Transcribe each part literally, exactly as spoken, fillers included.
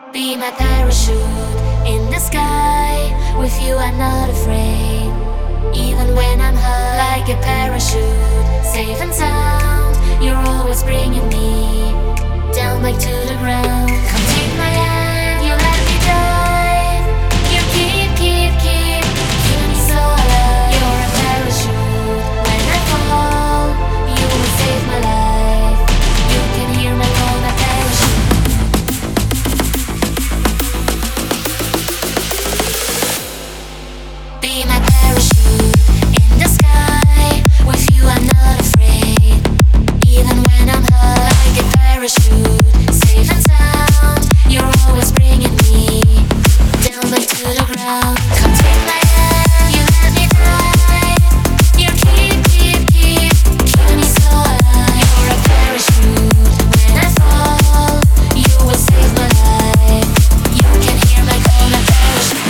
Be my parachute in the sky. With you I'm not afraid. Even when I'm high, like a parachute, safe and sound. You're always bringing me down back to the ground. Come take my hand, you let me dive. You keep, keep, keep, keep me so alive. You're a parachute. When I fall, you will save my life. You can hear my call, my parachute. Be my parachute in the sky. With you I'm not afraid. Even when I'm high, like a parachute, safe and sound. You're always bringing me down back to the ground. Come take my hand, you let me dive. You keep, keep, keep, keep me so alive. You're a parachute. When I fall, you will save my life. You can hear my call, my parachute.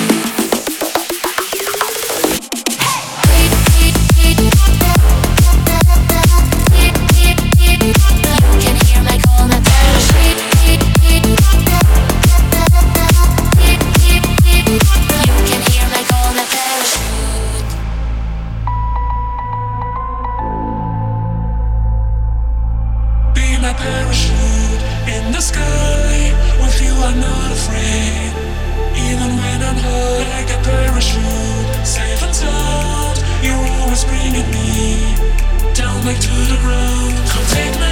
My parachute in the sky. With you I'm not afraid. Even when I'm high, like a parachute, safe and sound. You're always bringing me down back to the ground. Come take my